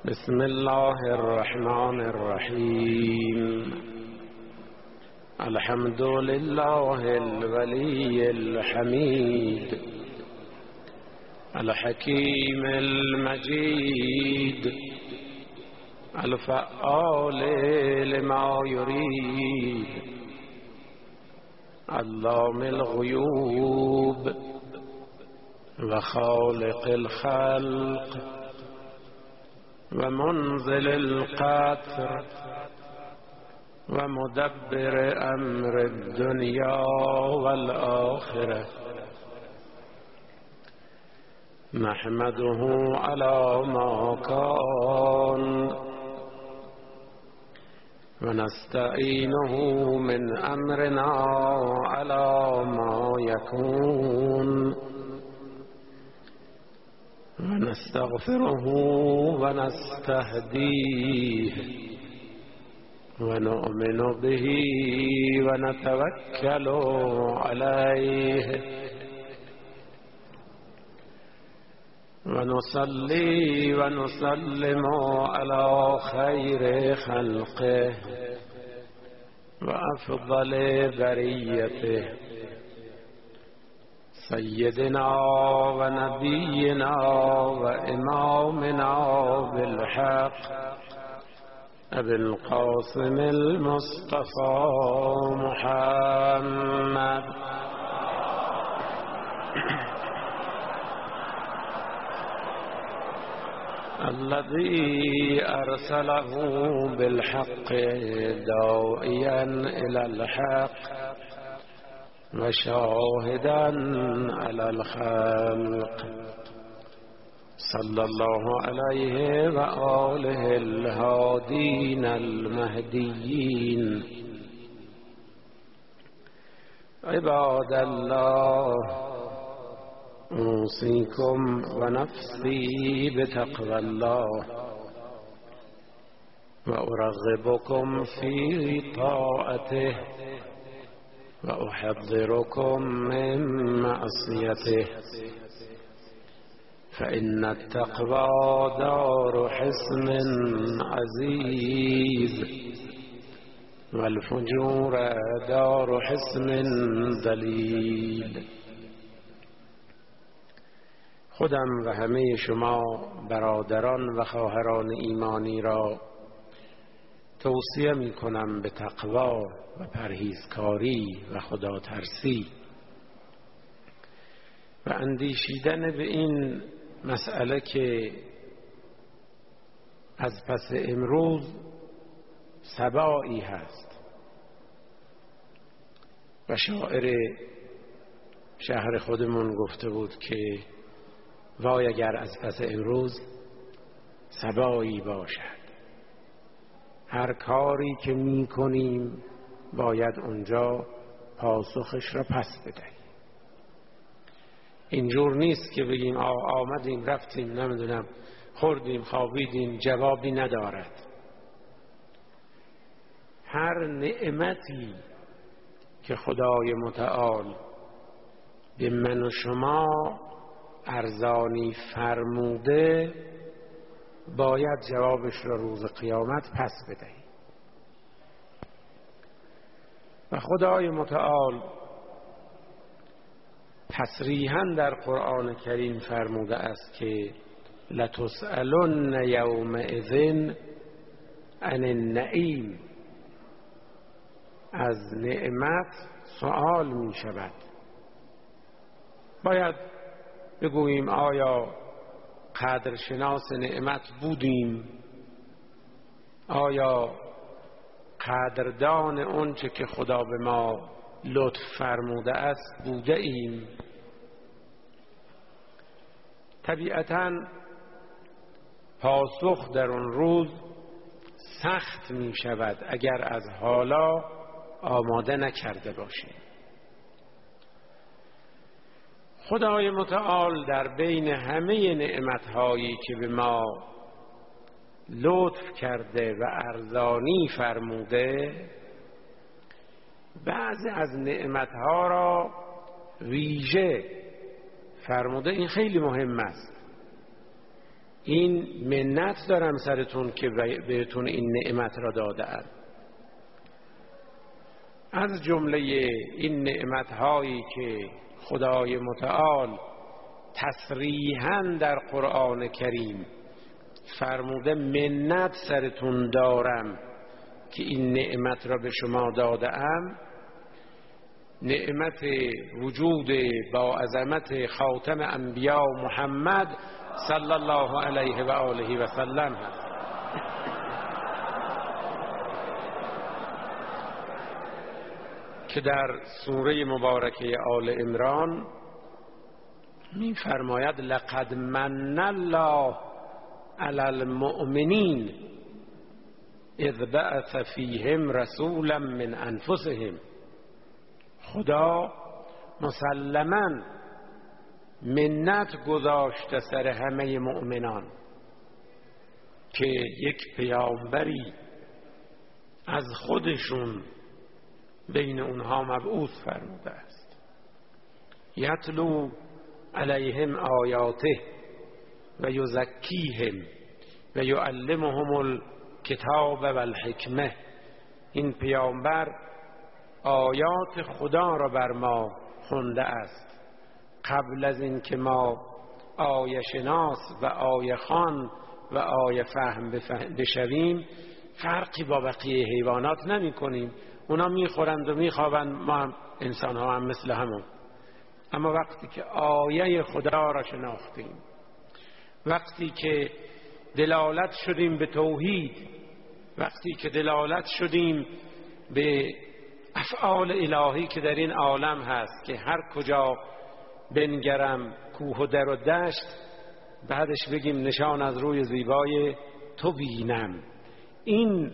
بسم الله الرحمن الرحیم. الحمد لله الولی الحمید الحکیم المجید الفعال لما یرید علام الغیوب و خالق الخلق و منزل القطر و مدبر امر الدنیا والآخرة نحمده على ما كان و نستعینه من امرنا على ما يكون و نستغفره و نستهدیه و نؤمن به و نتوکل علیه و نصلی و نسلم علی خیر خلقه و افضل بریته سیدنا و نبینا و امامنا بالحق ابی القاسم المصطفى محمد الذي أرسله بالحق داعيا إلى الحق وشاهدا على الخلق صلى الله عليه وآله الهادين المهديين. عباد الله، أوصيكم ونفسي بتقوى الله وأرغبكم في طاعته وأحذركم من معصيته، فإن التقوى دار حصن عزيز والفجور دار حصن ذلیل. خودم و همه شما برادران و خواهران ایمانی را توصیه می کنم به تقوا و پرهیزکاری و خدا ترسی و اندیشیدن به این مسئله که از پس امروز سبایی هست و شاعر شهر خودمون گفته بود که وای اگر از پس امروز سبایی باشد، هر کاری که می کنیم باید اونجا پاسخش را پس بدهیم. اینجور نیست که بگیم آمدیم رفتیم نمیدونم خوردیم خوابیدیم جوابی ندارد. هر نعمتی که خدای متعال به من و شما ارزانی فرموده باید جوابش را روز قیامت پس بدهیم. و خدای متعال تصریحاً در قرآن کریم فرموده است که لتسألن یومئذ عن النعیم، از نعمت سؤال می شود. باید بگوییم آیا قدرشناس نعمت بودیم؟ آیا قدردان اون چه که خدا به ما لطف فرموده است بوده ایم؟ طبیعتاً پاسخ در اون روز سخت می شود اگر از حالا آماده نکرده باشیم. خدای متعال در بین همه نعمتهایی که به ما لطف کرده و ارزانی فرموده، بعضی از نعمتها را ویژه فرموده. این خیلی مهم است. این منت دارم سرتون که بهتون این نعمت را داده‌ام. از جمله این نعمت‌هایی که خدای متعال تصریحاً در قرآن کریم فرموده منت سرتون دارم که این نعمت را به شما داده‌ام، نعمت وجود با عظمت خاتم انبیا محمد صلی الله علیه و آله و سلم هست. که در سوره مبارکه آل عمران می فرماید لقد من الله علی المؤمنین اذ بعث فیهم رسولا من انفسهم. خدا مسلماً منت گذاشته سر همه مؤمنان که یک پیامبری از خودشون بین اونها مبعوث فرموده است. یتلو علیهم آیاته و یزکیهم و یعلمهم الکتاب و الحکمه. این پیامبر آیات خدا را بر ما خونده است قبل از این که ما آیه شناس و آیه خوان و آیه فهم بشویم فرقی با بقیه حیوانات نمی کنیم. اونا میخورند و میخوابند، ما هم انسان ها هم مثل همون. اما وقتی که آیه خدا را شناختیم، وقتی که دلالت شدیم به توحید، وقتی که دلالت شدیم به افعال الهی که در این عالم هست که هر کجا بنگرم کوه و در و دشت بعدش بگیم نشان از روی زیبای تو بینم، این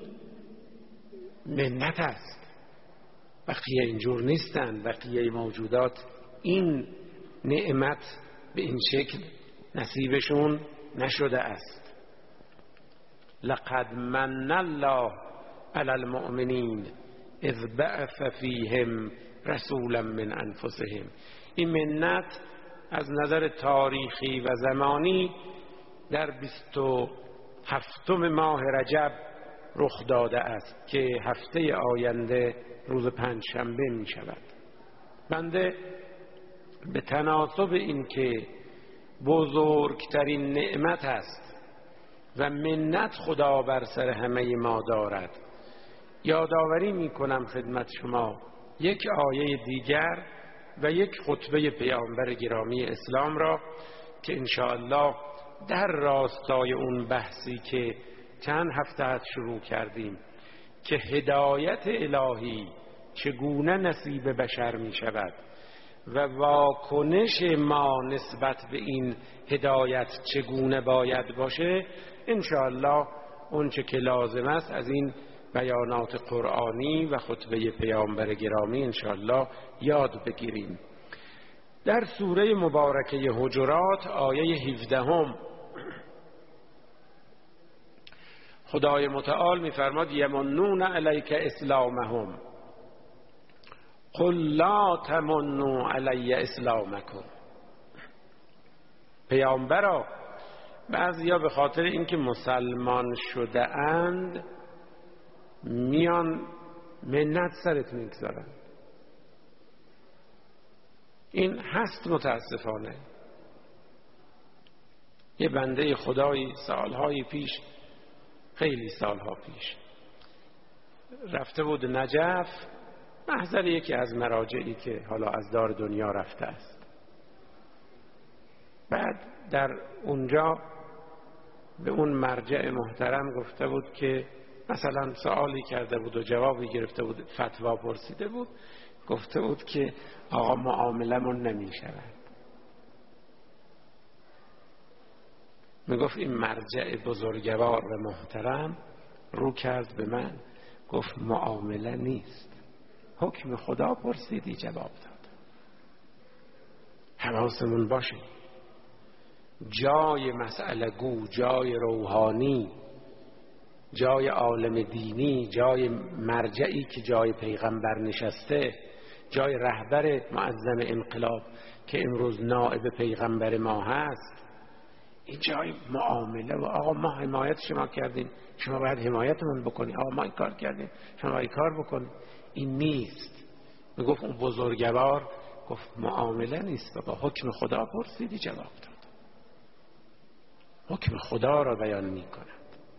منت است. بقیه اینجور نیستن، بقیه موجودات این نعمت به این شکل نصیبشون نشده است. لقد من الله علی المؤمنین اذ بعث فیهم رسولا من انفسهم. این منت از نظر تاریخی و زمانی در 27 ماه رجب رخ داده است که هفته آینده روز پنجشنبه می شود. بنده به تناسب این که بزرگترین نعمت است و منت خدا بر سر همه ما دارد، یادآوری می کنم خدمت شما یک آیه دیگر و یک خطبه پیامبر گرامی اسلام را که انشاءالله در راستای اون بحثی که چند هفته از شروع کردیم که هدایت الهی چگونه نصیب بشر می شود و واکنش ما نسبت به این هدایت چگونه باید باشه، انشاءالله اون چه که لازم است از این بیانات قرآنی و خطبه پیامبر گرامی انشاءالله یاد بگیریم. در سوره مبارکه حجرات آیه 17 خدای متعال می‌فرماد یمنون علیک اسلامهم قل لا تمنوا علی اسلامکم. پیامبرا بعضیا به خاطر اینکه مسلمان شده اند میان منت سرت میگذارن. این هست متاسفانه. یه بنده خدایی سالهای پیش، خیلی سالها پیش، رفته بود نجف محضر یکی از مراجعی که حالا از دار دنیا رفته است. بعد در اونجا به اون مرجع محترم گفته بود که مثلا سوالی کرده بود و جوابی گرفته بود، فتوا پرسیده بود، گفته بود که آقا معاملمون نمی شود. می گفت این مرجع بزرگوار و محترم رو کرد به من گفت معامله نیست، حکم خدا پرسیدی جواب داد. حواسمون باشه، جای مسئله گو، جای روحانی، جای عالم دینی، جای مرجعی که جای پیغمبر نشسته، جای رهبر معظم انقلاب که امروز نائب پیغمبر ما هست، این جای معامله و آقا ما حمایت شما کردیم شما باید حمایتمون بکنی، آقا ما این کار کردیم شما باید کار بکنی. این نیست. میگفت اون بزرگوار گفت معامله نیست بابا، حکم خدا پرسیدی جواب داد، حکم خدا را بیان میکند.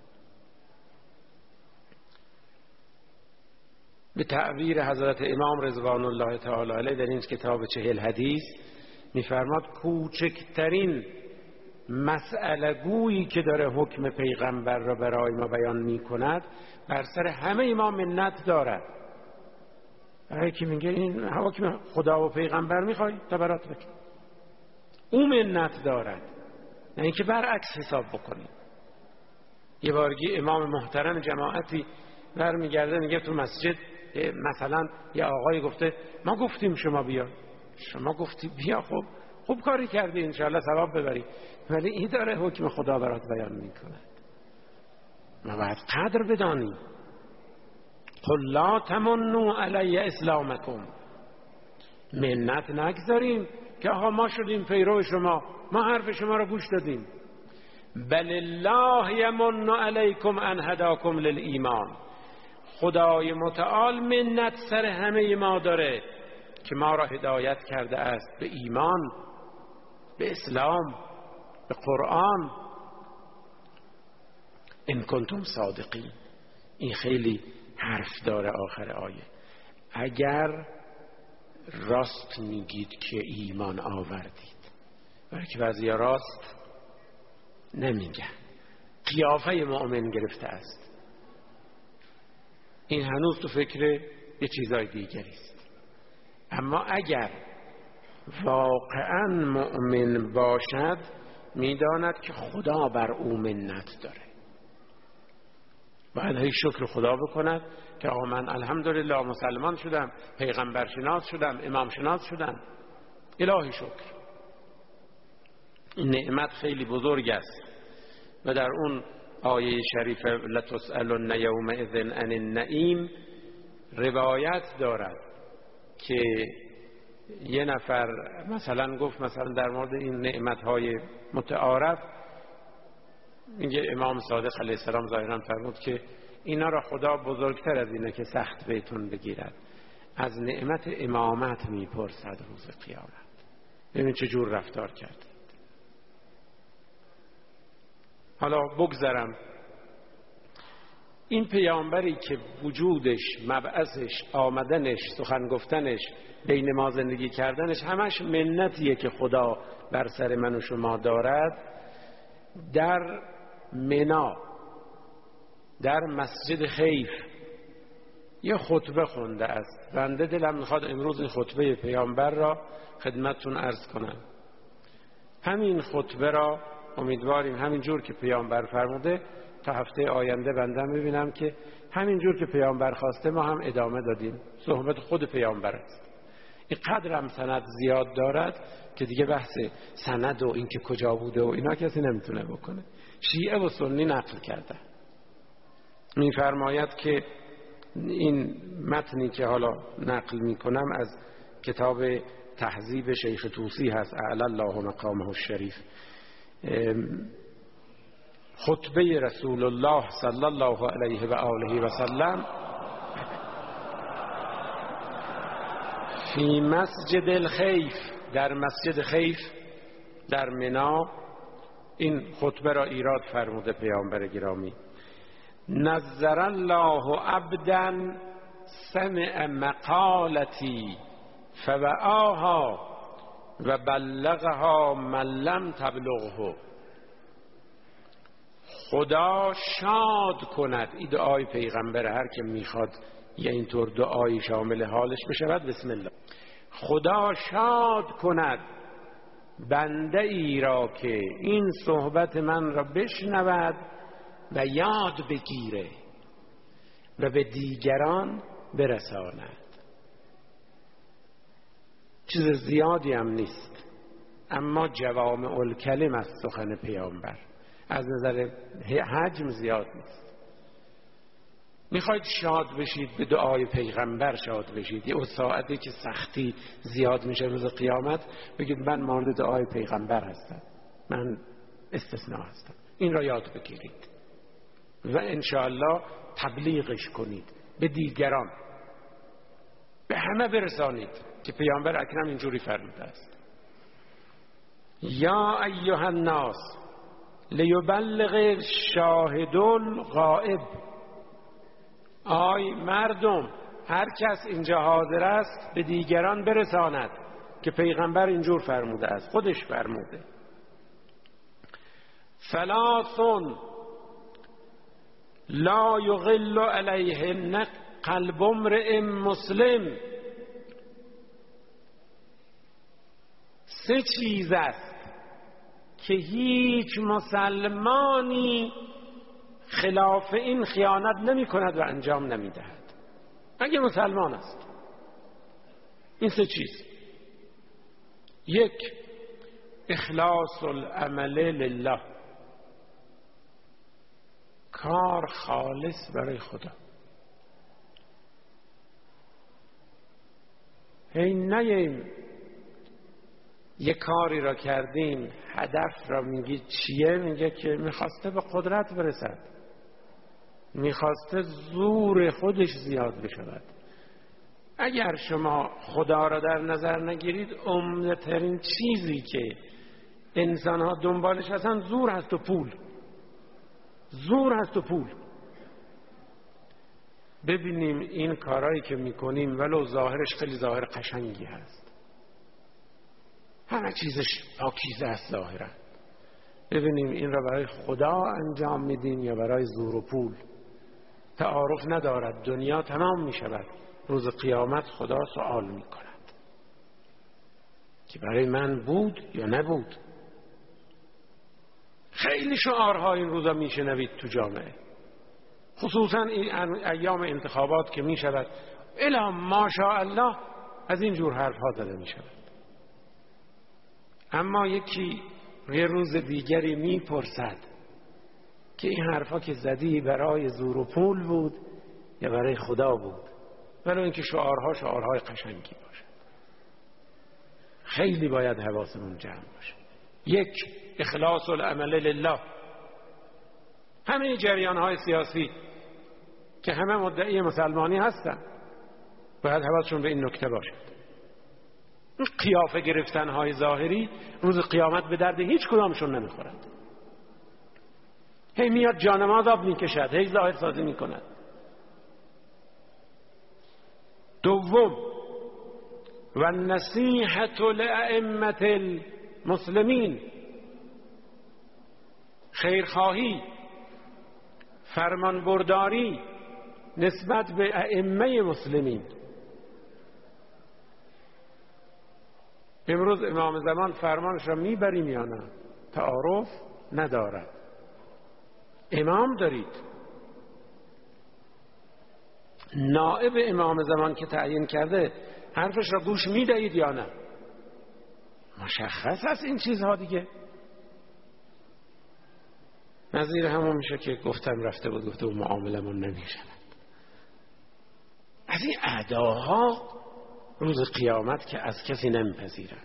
به تعبیر حضرت امام رضوان الله تعالی علیه در این کتاب 40 حدیث میفرماد کوچکترین مسئله گویی که داره حکم پیغمبر را برای ما بیان میکند بر سر همه ما منت دارد. برای که میگه این حکم خدا و پیغمبر میخوای تا برات بکن، او منت دارد، نه اینکه برعکس حساب بکنی. یه بارگی امام محترم جماعتی برمیگرده میگه تو مسجد مثلا یه آقای گفته ما گفتیم شما بیا، شما گفتی بیا، خب خوب کاری کردی انشاءالله ثواب ببری، ولی این داره حکم خدا برات بیان میکند. ما باید قدر بدانیم. قل لا تمنوا علی اسلامکم، منت نگذاریم که آقا ما شدیم پیرو شما، ما حرف شما رو گوش دادیم. بل الله یمن علیکم ان هداکم للایمان، خدای متعال منت سر همه ما داره که ما را هدایت کرده است به ایمان، به اسلام، به قرآن. ان کنتم صادقین. این خیلی حرف داره آخر آیه. اگر راست میگید که ایمان آوردید، برای که بعضی راست نمیگن، قیافه مؤمن گرفته است، این هنوز تو فکر یه چیزای دیگری است. اما اگر واقعا مؤمن باشد میداند که خدا بر او منت داره، باید هی شکر خدا بکند که آقا من الحمدلله مسلمان شدم، پیغمبر شناس شدم، امام شناس شدم، الهی شکر. این نعمت خیلی بزرگ است و در اون آیه شریف لتسألن یومئذ عن النعیم روایت دارد که یه نفر مثلا گفت مثلا در مورد این نعمتهای متعارف، میگه امام صادق علیه السلام ظاهرا فرمود که اینا را خدا بزرگتر از اینه که سخت بهتون بگیرد، از نعمت امامت میپرسد روز قیامت. ببین چه جور رفتار کرد. حالا بگذرم، این پیامبری که وجودش، مبعثش، آمدنش، سخن گفتنش، بین ما زندگی کردنش همش منتیه که خدا بر سر من و شما دارد. در منا، در مسجد خیف یه خطبه خونده است. بنده دلم میخواد امروز این خطبه پیامبر را خدمتتون عرض کنم. همین خطبه را امیدواریم همین جور که پیامبر فرموده تا هفته آینده بنده میبینم که همین جور که پیامبر خواسته ما هم ادامه دادیم. صحبت خود پیامبر است. این قدر هم سند زیاد دارد که دیگه بحث سند و این که کجا بوده و اینا کسی نمیتونه بکنه. شیعه و سنی نقل کرده. میفرماید که این متنی که حالا نقل میکنم از کتاب تهذیب شیخ طوسی هست، اعلی الله مقامه الشریف. خطبه رسول الله صلی الله علیه و آله و سلم فی مسجد الخیف، در مسجد خیف در منا این خطبه را ایراد فرموده پیامبر گرامی. نظر الله عبدا سمع مقالتی فوعاها و بلغها من لم تبلغه. خدا شاد کند، این دعای پیغمبر، هر که میخواد یه اینطور دعایی شامل حالش بشود بسم الله. خدا شاد کند بنده ای را که این صحبت من را بشنود و یاد بگیره و به دیگران برساند. چیز زیادی هم نیست، اما جوامع الکلم است سخن پیامبر، از نظر حجم زیاد نیست. میخواید شاد بشید به دعای پیغمبر شاد بشید. یه ساعتی که سختی زیاد میشه روز قیامت بگید من مورد دعای پیغمبر هستم، من استثناء هستند. این را یاد بگیرید و انشاءالله تبلیغش کنید به دیگران، به همه برسانید که پیامبر اکرم اینجوری فرموده است: یا ایها الناس لیبلغ شاهد الغائب. آی مردم، هر کس اینجا حاضر است به دیگران برساند که پیغمبر اینجور فرموده است، خودش فرموده. ثلاث لا یغل علیهن قلب امرئ مسلم. 3 چیز است که هیچ مسلمانی خلاف این خیانت نمی کند و انجام نمی دهد اگه مسلمان است. این 3 چیز: 1 اخلاص العمل لله، کار خالص برای خدا. هی نگیم یه کاری را کردیم، هدف را میگی چیه؟ میگه که میخواسته به قدرت برسد، میخواسته زور خودش زیاد بشود. اگر شما خدا را در نظر نگیرید، عمده ترین چیزی که انسان ها دنبالش هستن زور هست و پول. زور هست و پول. ببینیم این کارهایی که میکنیم ولو ظاهرش خیلی ظاهر قشنگی هست، همه چیزش پاکیزه است ظاهرا، ببینیم این را برای خدا انجام میدیم یا برای زور و پول. تعارف ندارد، دنیا تمام میشود، روز قیامت خدا سوال میکند که برای من بود یا نبود. خیلی شعارها این روزا میشنوید تو جامعه، خصوصا این ایام انتخابات که میشود الا ماشاءالله از این جور حرفها زده میشود. اما یکی یه روز دیگری میپرسد که این حرفا که زدی برای زور و پول بود یا برای خدا بود، ولو اینکه شعارهای قشنگی باشد. خیلی باید حواسمون جمع باشه. 1 اخلاص العمل لله. همه جریانهای سیاسی که همه مدعی مسلمانی هستن باید حواسشون به این نکته باشد. این قیافه گرفتنهای ظاهری روز قیامت به درد هیچ کدامشون نمیخورد. هی میاد جانماز آب میکشد، هی ظاهر سازی میکند. 2 و نصیحت لائمه المسلمین. خیرخواهی، فرمانبرداری نسبت به ائمه مسلمین. امروز امام زمان فرمانش را میبریم یا نه؟ تعارف ندارد. امام دارید، نائب امام زمان که تعیین کرده حرفش را گوش میدهید یا نه؟ مشخص است این چیزها دیگه. نظیر همون میشه که گفتم رفته بود گفته و معاملمون نمیشند. از این اعداها روز قیامت که از کسی نمیپذیرند.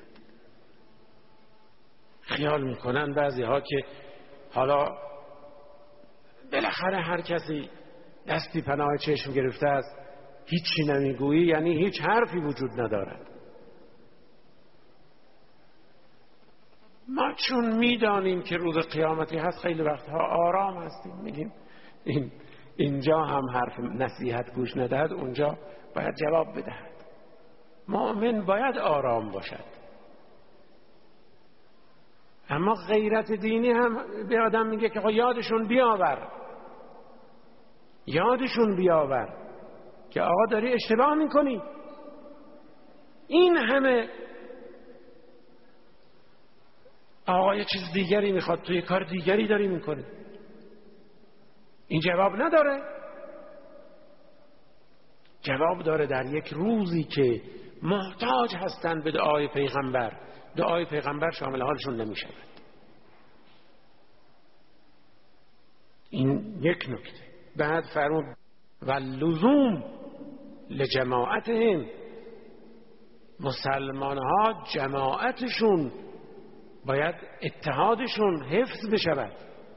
خیال میکنن بعضی ها که حالا بالاخره هر کسی دستی پناه چشم گرفته است، هیچی نمیگویی یعنی هیچ حرفی وجود ندارد. ما چون میدانیم که روز قیامتی هست خیلی وقتها آرام هستیم، میگیم اینجا هم حرف نصیحت گوش ندهد، اونجا باید جواب بدهد. مؤمن باید آرام باشد. اما غیرت دینی هم به آدم میگه که یادشون بیاور که آقا داری اشتباه میکنی. این همه آقا یه چیز دیگری میخواد، توی کار دیگری داری میکنی، این جواب نداره. جواب داره در یک روزی که محتاج هستند به دعای پیغمبر. دعای پیغمبر شامل حالشون نمیشود. این یک نکته. بعد فرمود و لزوم لجماعتهم. مسلمان ها جماعتشون باید اتحادشون حفظ بشود.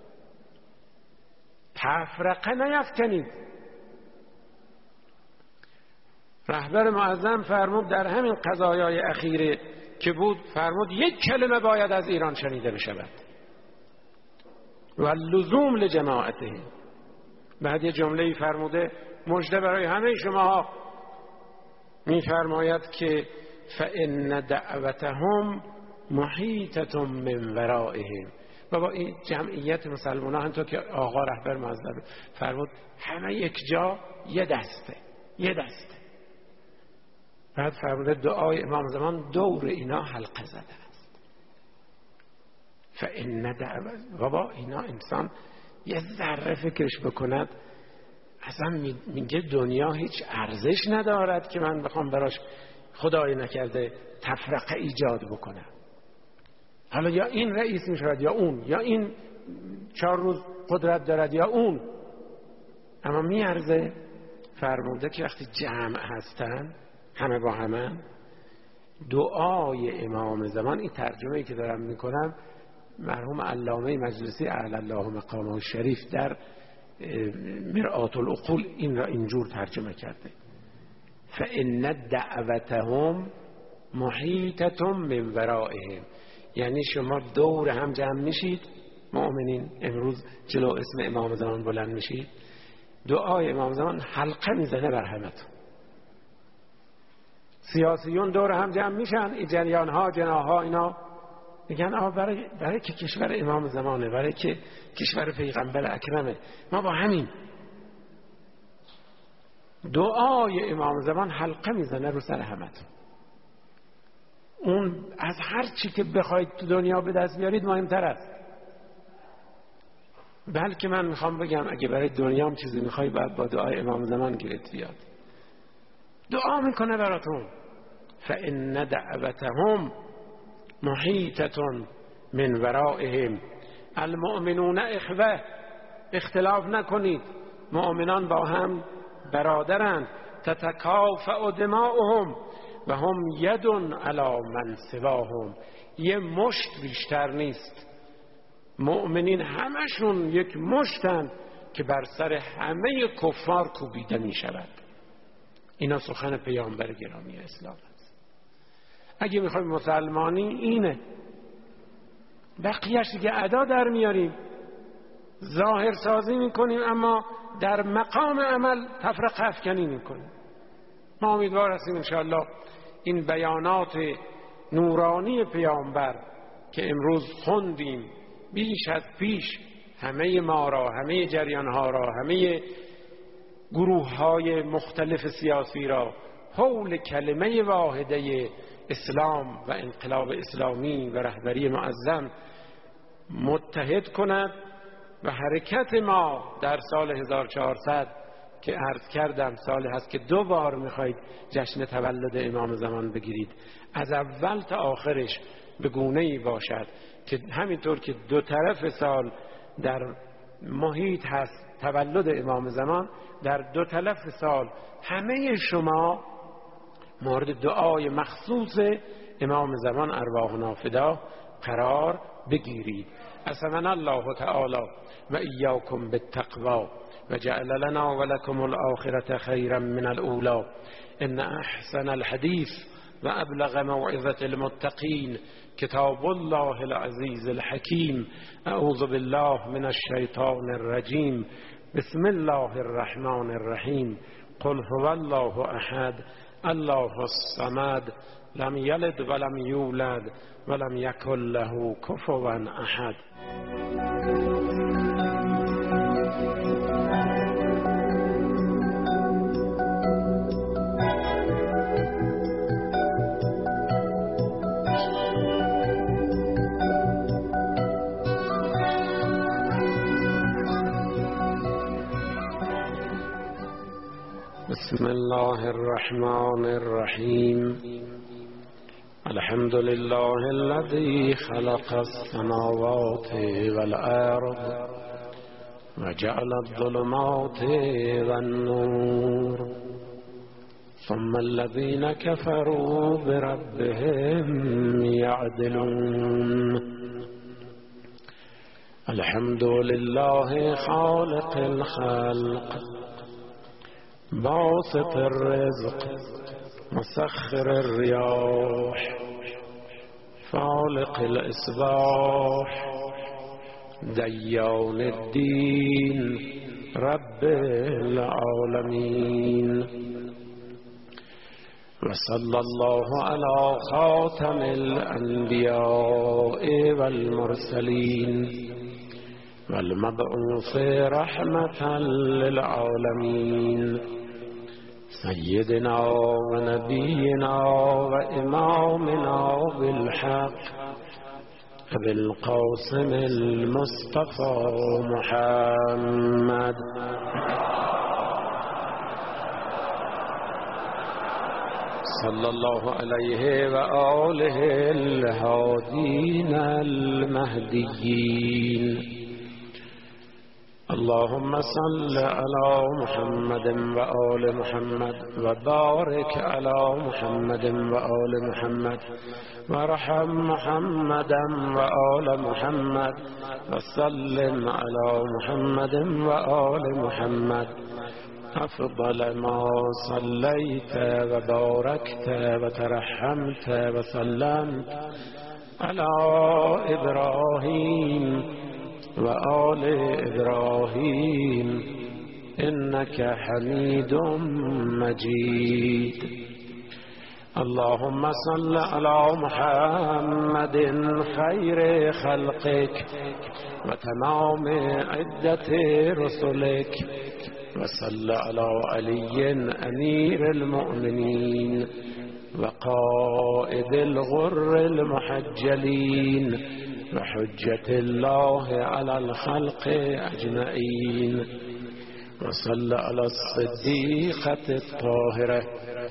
تفرقه نیفکنید. رهبر معظم فرمود در همین قضایای اخیره که بود، فرمود یک کلمه باید از ایران شنیده بشود و لزوم لجماعته. بعد یه جمله‌ای فرموده مژده برای همه شما، می‌فرماید که فإن دعوتهم محیطة من ورائهم. و با این جمعیت مسلمانان همونطور که آقا رهبر معظم فرمود همه یک جا، یه دسته. بعد فرموده دعای امام زمان دور اینا حلقه زده است. فإن دعوت، بابا اینا انسان یه ذره فکرش بکند اصلا میگه دنیا هیچ ارزش ندارد که من بخوام براش خدای نکرده تفرقه ایجاد بکنم. حالا یا این رئیس میشود یا اون، یا این 4 روز قدرت دارد یا اون، اما میارزه. فرموده که وقتی جمع هستن همه با همه، دعای امام زمان، این ترجمه‌ای که دارم میکنم مرحوم علامه مجلسی اعلی الله مقامه الشریف در مرآت العقول این را اینجور ترجمه کرده: فإن دعوتهم محیطة من ورائهم. یعنی شما دور هم جمع میشید مؤمنین، امروز جلو اسم امام زمان بلند میشید، دعای امام زمان حلقه میزنه بر همتون. سیاسیون دور هم جمع میشن، این جریان ها جناها اینا میگن برای که کشور امام زمانه، برای که کشور پیغمبر اکرمه، ما با همین دعای امام زمان حلقه میزنه رو سر همتون. اون از هر چی که بخواید تو دنیا به دست بیارید مهمتر است. بلکه من میخوام بگم اگه برای دنیام چیزی میخوای باید با دعای امام زمان گیرت بیاد. دعا میکنه براتون. فإن دعوتهم محیطة من ورائهم المؤمنون اخوه. اختلاف نکنید، مؤمنان با هم برادرند. تتکافأ دماؤهم و هم ید علی من سواهم. یه مشت بیشتر نیست. مؤمنین همشون یک مشتن که بر سر همه کفار کوبیده می شود. اینا سخن پیامبر گرامی اسلام است. اگه میخوایم مسلمانی اینه، بقیهش دیگه ادا در میاریم، ظاهر سازی میکنیم، اما در مقام عمل تفرقه افکنی میکنیم. ما امیدوار هستیم انشاءالله این بیانات نورانی پیامبر که امروز خوندیم بیش از پیش همه ما را، همه جریانها را، همه گروه های مختلف سیاسی را حول کلمه واحده اسلام و انقلاب اسلامی و رهبری معظم متحد کند و حرکت ما در سال 1400 که عرض کردم سال هست که 2 بار میخواید جشن تولد امام زمان بگیرید، از اول تا آخرش به گونه‌ای باشد که همینطور که 2 طرف سال در محیط هست تولد امام زمان، در 2 طرف سال همه شما مورد دعای مخصوص امام زمان ارواحنا فدا قرار بگیرید. اسمنا الله تعالی و ایاکم بالتقوی و جعل لنا و لکم الآخرة خیرا من الاولی. ان احسن الحدیث و ابلغ موعظة المتقین کتاب الله العزیز الحکیم. اعوذ بالله من الشیطان الرجیم. بسم الله الرحمن الرحیم. قل هو الله احد الله الصمد لم یلد ولم یولد ولم یکن له کفوا احد. بسم الله الرحمن الرحیم. الحمد لله الذي خلق السماوات والأرض وجعل الظلمات والنور ثم الذين كفروا بربهم يعدلون. الحمد لله خالق الخلق باسط الرزق مسخر الرياح فالق الإصباح ديان الدين رب العالمين وصلى الله على خاتم الأنبياء والمرسلين والمبعوث رحمة للعالمين سيدنا ونبينا وإمامنا بالحق أبي القاسم المصطفى محمد صلى الله عليه وآله الهادين المهديين اللهم صل على محمد وآل محمد وبارك على محمد وآل محمد وارحم محمدا وآل محمد وسلم على محمد وآل محمد أفضل ما صليت وباركت وترحمت وسلمت على إبراهيم وآل إبراهيم إنك حميد مجيد اللهم صل على محمد خير خلقك وتمام عدة رسلك وصل على علي أمير المؤمنين وقائد الغر المحجلين وحجة الله على الخلق أجمعين وصل على الصديقة الطاهرة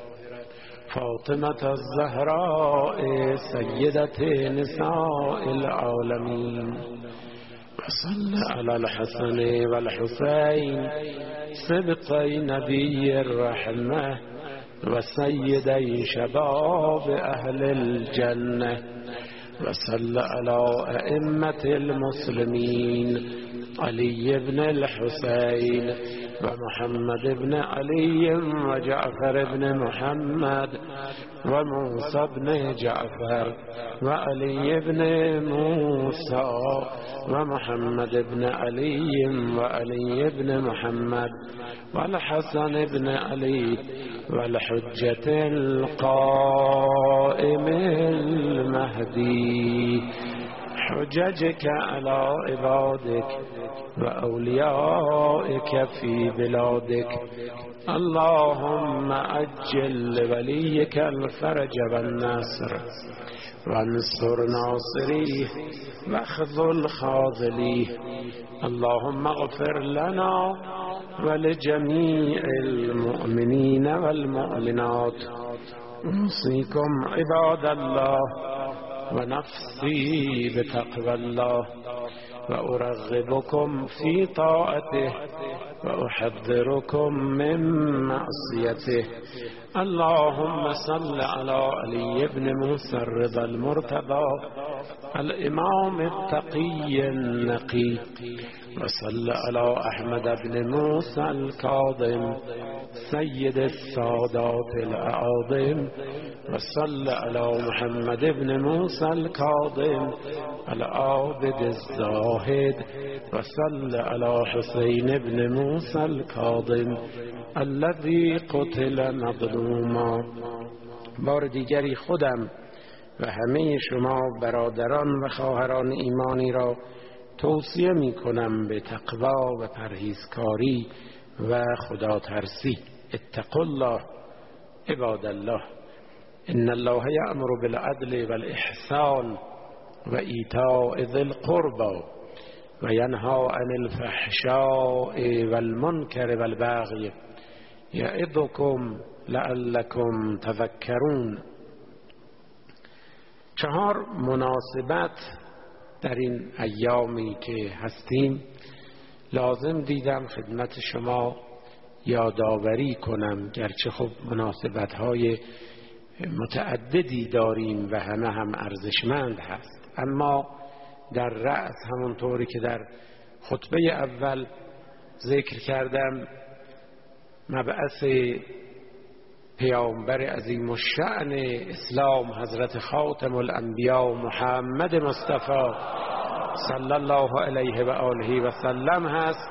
فاطمة الزهراء سيدة نساء العالمين وصل على الحسن والحسين سبطي نبي الرحمة وسيدي شباب أهل الجنة وصل على أئمة المسلمين علي بن الحسين ومحمد بن علي وجعفر بن محمد وموسى بن جعفر وعلي بن موسى ومحمد بن علي وعلي بن محمد والحسن بن علي والحجة القائم المهدي حججك على عبادك وأوليائك في بلادك اللهم أجل لوليك الفرج والنصر وانصر ناصريه واخذل خاذليه اللهم اغفر لنا ولجميع المؤمنين والمؤمنات أوصيكم عباد الله ونفسي بتقوى الله وأرغبكم في طاعته وأحذركم من معصيته اللهم صل على علي بن موسى الرضا المرتضى الإمام التقي النقي وصل على أحمد بن موسى الكاظم سيد السادات الأعاظم وصل على محمد بن موسى الكاظم العابد الزاهد وصل على حسين بن موسى الكاظم الذي قتل مظلوما. بار دیگری خودم و همه شما برادران و خواهران ایمانی را توصیه می کنم به تقوا و پرهیزکاری و خدا ترسی. اتقوا الله عباد الله ان الله یأمر بالعدل والإحسان و ایتاء ذی القربى و ینهی عن الفحشاء والمنکر والبغی یعظکم لعلکم تذکرون. 4 مناسبت در این ایامی که هستیم لازم دیدم خدمت شما یادآوری کنم، گرچه خب مناسبت‌های متعددی داریم و همه هم ارزشمند هست، اما در رأس، همونطوری که در خطبه اول ذکر کردم، مبعث پیامبر عظیم الشأن اسلام حضرت خاتم الانبیا محمد مصطفی صلی الله علیه و آله و سلم هست.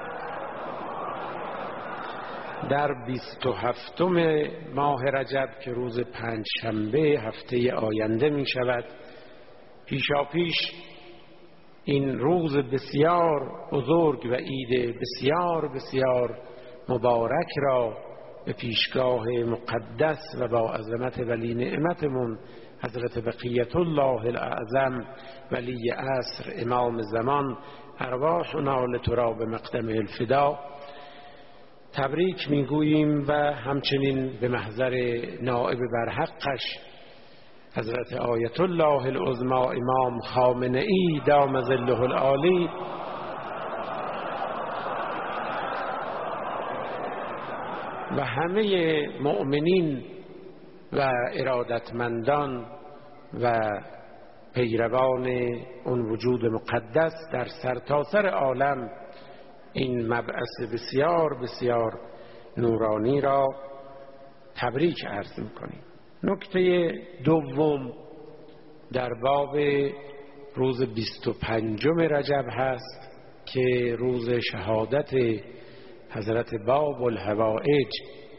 در 27 ماه رجب که روز پنجشنبه هفته آینده می شود، پیشاپیش این روز بسیار بزرگ و عید بسیار بسیار مبارک را به پیشگاه مقدس و با عظمت ولی نعمتمون حضرت بقیت الله الاعظم ولی عصر امام زمان ارواحنا لترا به مقدم الفدا تبریک میگوییم و همچنین به محضر نائب برحقش حضرت آیت الله العظمی امام خامنه ای دام ظله العالی و همه مؤمنین و ارادتمندان و پیروان اون وجود مقدس در سرتاسر عالم این مبعث بسیار بسیار نورانی را تبریک عرض می‌کنیم. نکته دوم در باب روز 25 رجب هست که روز شهادت حضرت باب الهوائج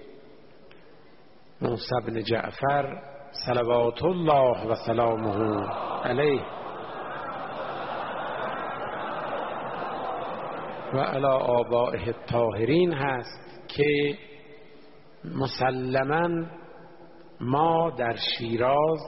موسی بن جعفر صلوات الله و سلامه علیه و علی آبائه الطاهرین هست که مسلماً ما در شیراز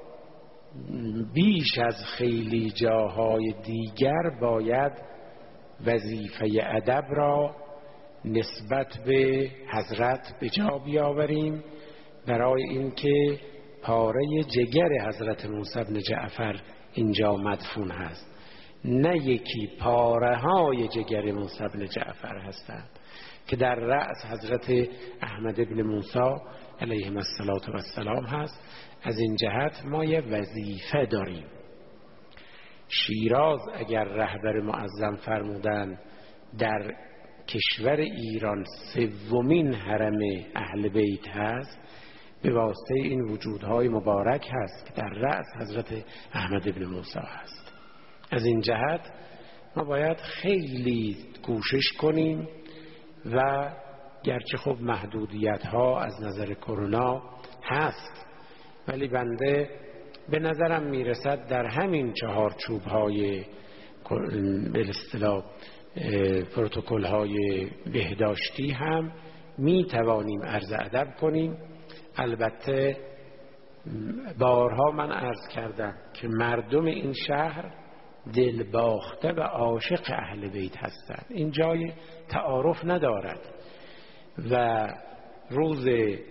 بیش از خیلی جاهای دیگر باید وظیفه ادب را نسبت به حضرت به جا بیاوریم، برای اینکه پاره جگر حضرت موسی بن جعفر اینجا مدفون هست، نه یکی پاره های جگر موسی بن جعفر هستند که در رأس حضرت احمد ابن موسی علیه السلام هست. از این جهت ما یه وظیفه داریم. شیراز اگر رهبر معظم فرمودن در کشور ایران سومین حرم اهل بیت هست، به واسطه این وجودهای مبارک هست که در رأس حضرت احمد ابن موسی هست. از این جهت ما باید خیلی کوشش کنیم و گرچه خب محدودیت ها از نظر کرونا هست، ولی بنده به نظرم میرسد در همین چهارچوب های به اصطلاح پروتکل های بهداشتی هم می توانیم عرض ادب کنیم. البته بارها من عرض کردم که مردم این شهر دلباخته و عاشق اهل بیت هستند، این جای تعارف ندارد و روز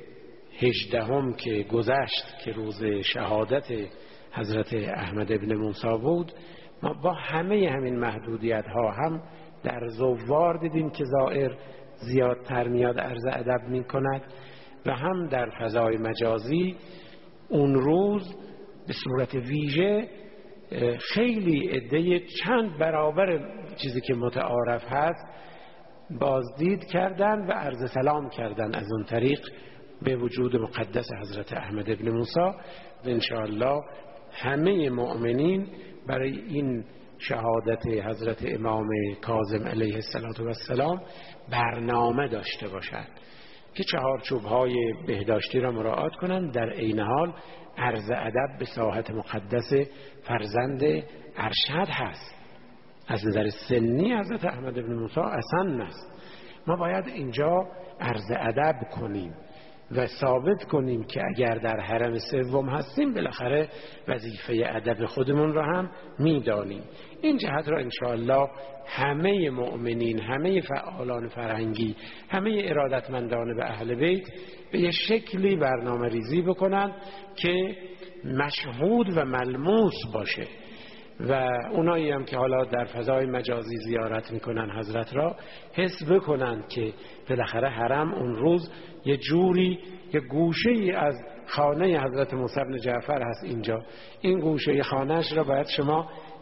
18 که گذشت که روز شهادت حضرت احمد ابن موسی بود، ما با همین محدودیت ها هم در زوار دیدیم که زائر زیادتر میاد عرض ادب می کند و هم در فضای مجازی اون روز به صورت ویژه خیلی عده چند برابر چیزی که متعارف هست بازدید کردن و عرض سلام کردن از اون طریق به وجود مقدس حضرت احمد ابن موسی. و انشاءالله همه مؤمنین برای این شهادت حضرت امام کاظم علیه السلام برنامه داشته باشند که چهارچوب‌های بهداشتی را مراعات کنند، در عین حال عرض ادب به ساحت مقدس فرزند ارشد هست. از نظر سنی حضرت احمد بن موسی اصلا است. ما باید اینجا عرض ادب کنیم و ثابت کنیم که اگر در حرم سوم هستیم بالاخره وظیفه ادب خودمون را هم میدانیم. این جهت را انشاءالله همه مؤمنین، همه فعالان فرهنگی، همه ارادتمندان به اهل بیت به یه شکلی برنامه ریزی بکنن که مشهود و ملموس باشه و اونایی هم که حالا در فضای مجازی زیارت میکنن حضرت را حس بکنن که بالاخره حرم اون روز یه جوری یه گوشه ای از خانه حضرت موسی بن جعفر هست اینجا. این گوشه خانهش را باید شما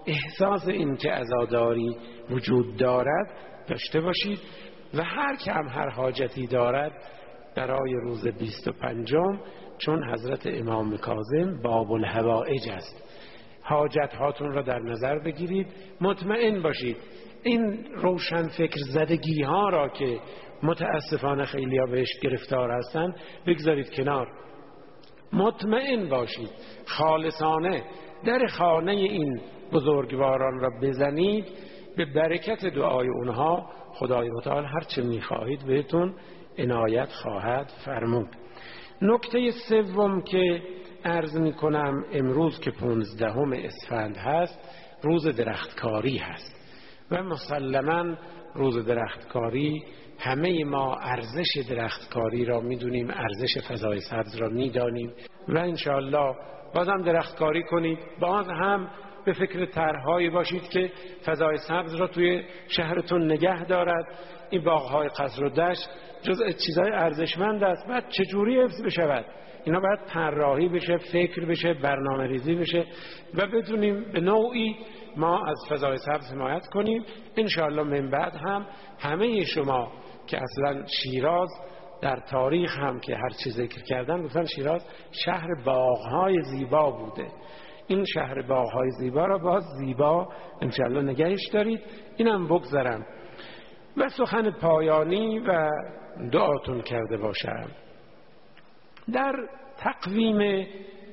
احساس این که عزاداری وجود دارد داشته باشید و هر که هم هر حاجتی دارد برای روز 25 چون حضرت امام کاظم باب الحوائج است، حاجت هاتون را در نظر بگیرید. مطمئن باشید این روشن فکر زدگی ها را که متاسفانه خیلی ها بهش گرفتار هستند بگذارید کنار. مطمئن باشید خالصانه در خانه این بزرگواران را بزنید، به برکت دعای اونها خدای متعال هر چه میخواهید بهتون عنایت خواهد فرمود. نکته سوم که عرض میکنم امروز که 15 اسفند هست، روز درختکاری هست و مسلماً روز درختکاری همه ما ارزش درختکاری را میدونیم، ارزش فضای سبز را میدانیم و انشاءالله بازم درختکاری کنید. باز هم به فکر طرح‌هایی باشید که فضای سبز را توی شهرتون نگه دارد. این باغ‌های قصر و دشت جزء چیزهای ارزشمند است. بعد چجوری حفظ بشود؟ اینا باید طراحی بشه، فکر بشه، برنامه ریزی بشه و بدونیم به نوعی ما از فضای سبز حمایت کنیم. انشاءالله من بعد هم همه شما که اصلا شیراز در تاریخ هم که هر چیز ذکر کردن گفتن شیراز شهر باغ‌های زیبا بوده. این شهر باغ‌های زیبا را باز زیبا انشاءالله نگهش دارید. اینم بگذارم و سخن پایانی و دعاتون کرده باشم. در تقویم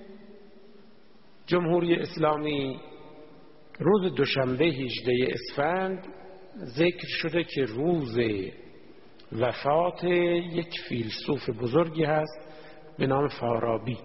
جمهوری اسلامی روز دوشنبه 18 اسفند ذکر شده که روز وفات یک فیلسوف بزرگی هست به نام فارابی.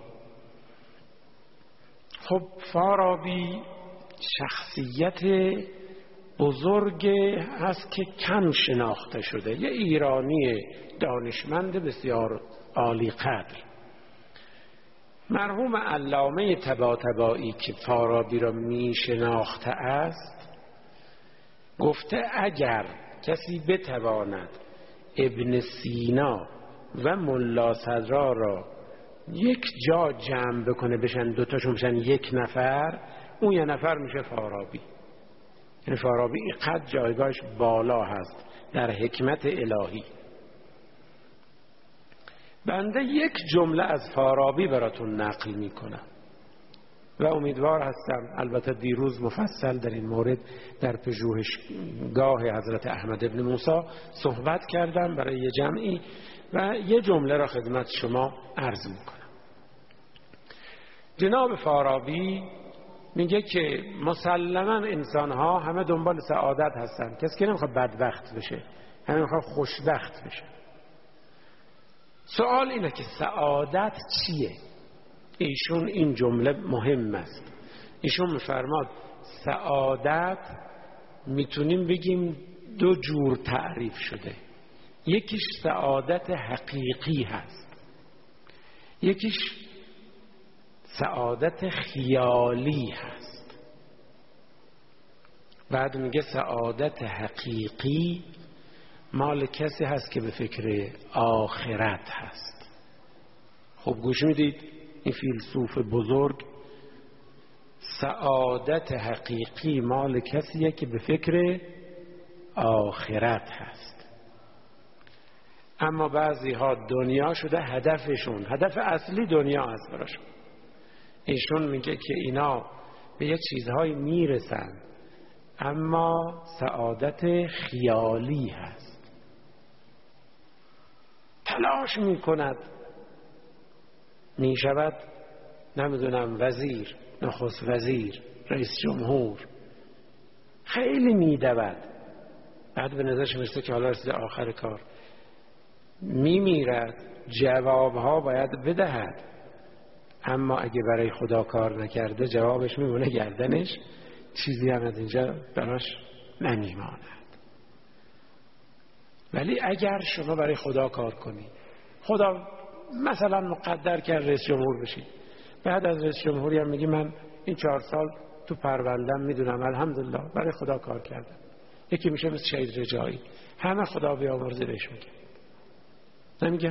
خب فارابی شخصیت بزرگ هست که کم شناخته شده، یه ایرانی دانشمند بسیار عالی قدر. مرحوم علامه طباطبایی که فارابی را می شناخته است گفته اگر کسی بتواند ابن سینا و ملا صدرا را یک جا جمع بکنه بشن دوتاشون بشن یک نفر، اون یه نفر میشه فارابی. یعنی فارابی اینقدر جایگاهش بالا هست در حکمت الهی. بنده یک جمله از فارابی براتون نقل میکنم و امیدوار هستم، البته دیروز مفصل در این مورد در پژوهشگاه حضرت احمد ابن موسی صحبت کردم برای یه جمعی و یه جمله را خدمت شما عرض میکنم. جناب فارابی میگه که مسلماً انسان‌ها همه دنبال سعادت هستن، کسی که نمیخواد بدبخت بشه، همه میخواد خوشبخت بشه. سوال اینه که سعادت چیه؟ ایشون این جمله مهم است. ایشون میفرماد سعادت میتونیم بگیم دو جور تعریف شده. یکیش سعادت حقیقی هست، یکیش سعادت خیالی هست. بعد میگه سعادت حقیقی مال کسی هست که به فکر آخرت هست. خب گوش میدید این فیلسوف بزرگ، سعادت حقیقی مال کسیه که به فکر آخرت هست. اما بعضی ها دنیا شده هدفشون، هدف اصلی دنیا هست براشون. ایشون میگه که اینا به یه چیزهایی میرسن اما سعادت خیالی هست. تلاش میکند میشود نمیدونم وزیر، نخست وزیر، رئیس جمهور، خیلی میدود، بعد به نظرش میرسه که حالا رسیده آخر کار، میمیرد، جوابها باید بدهد، اما اگه برای خدا کار نکرده جوابش میمونه گردنش، چیزی هم از اینجا براش نمیماند. ولی اگر شما برای خدا کار کنی، خدا مثلا مقدر کرد رئیس جمهور بشی، بعد از رئیس جمهوری هم میگی من این 4 سال تو پروندم میدونم الحمدلله برای خدا کار کردم. یکی میشه مثل شهید رجایی، همه خدا بیامرزی بهش میگه، نمیگه؟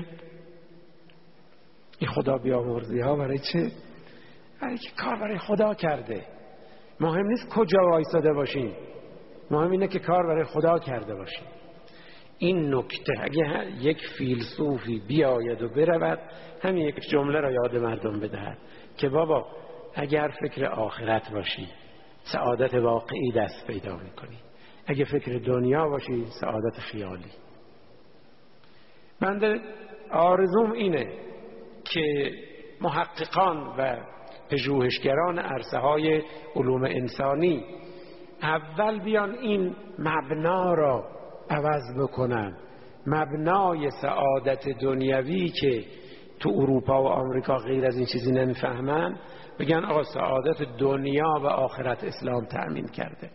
این خدا بیامرزی ها برای چه؟ برای که کار برای خدا کرده. مهم نیست کجا وایساده باشیم، مهم اینه که کار برای خدا کرده باشیم. این نکته اگه یک فیلسوفی بیاید و برود همین یک جمله را یاد مردم بدهد که بابا اگر فکر آخرت باشی سعادت واقعی دست پیدا میکنی، اگه فکر دنیا باشی سعادت خیالی. بنده آرزوم اینه که محققان و پژوهشگران عرصه های علوم انسانی اول بیان این مبنا را عوض بکنن، مبنای سعادت دنیوی که تو اروپا و آمریکا غیر از این چیزی نمیفهمن، بگن آقا سعادت دنیا و آخرت اسلام تأمین کرده.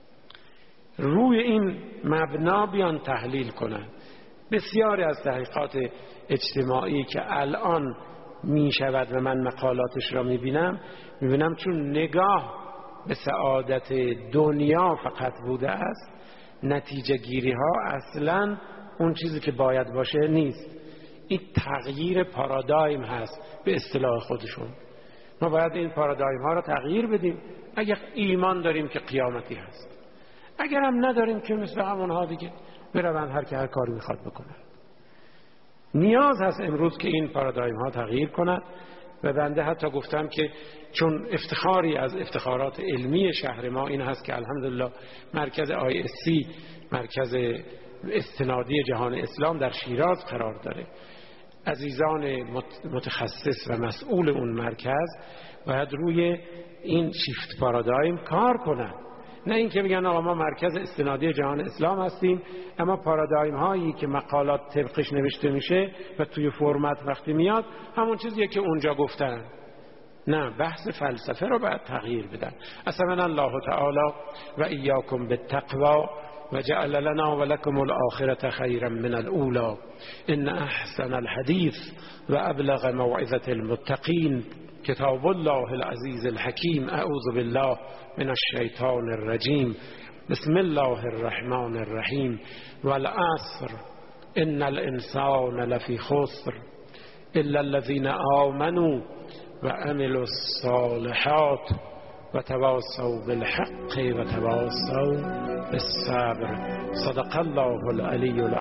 روی این مبنا بیان تحلیل کنن. بسیاری از تحقیقات اجتماعی که الان می شود و من مقالاتش را می بینم چون نگاه به سعادت دنیا فقط بوده است، نتیجه گیری ها اصلا اون چیزی که باید باشه نیست. این تغییر پارادایم هست به اصطلاح خودشون. ما باید این پارادایم ها را تغییر بدیم. اگر ایمان داریم که قیامتی هست، اگر هم نداریم که مثل همونها دیگه برون هر که هر کاری میخواد بکنه. نیاز هست امروز که این پارادایم ها تغییر کند و بنده حتی گفتم که چون افتخاری از افتخارات علمی شهر ما این هست که الحمدلله مرکز ISC، مرکز استنادی جهان اسلام در شیراز قرار داره. عزیزان متخصص و مسئول اون مرکز باید روی این شیفت پارادایم کار کنن، نه اینکه بگن آقا ما مرکز استنادی جهان اسلام هستیم اما پارادایم هایی که مقالات طبقش نوشته میشه و توی فرمت وقتی میاد همون چیزیه که اونجا گفتن. نه، بحث فلسفه رو باید تغییر بدن. اصلا الله تعالی و ایاکم بالتقوی و جعل لنا و لکم الآخرة خیرا من الاولی ان احسن الحدیث و ابلغ موعظة المتقین کتاب الله العزیز الحکیم. اعوذ بالله من الشیطان الرجیم. بسم الله الرحمن الرحیم. والعصر ان الانسان لفی خسر الا الذین آمنوا و عملوا الصالحات و تواصوا بالحق و تواصوا بالصبر. صدق الله العلی العظیم.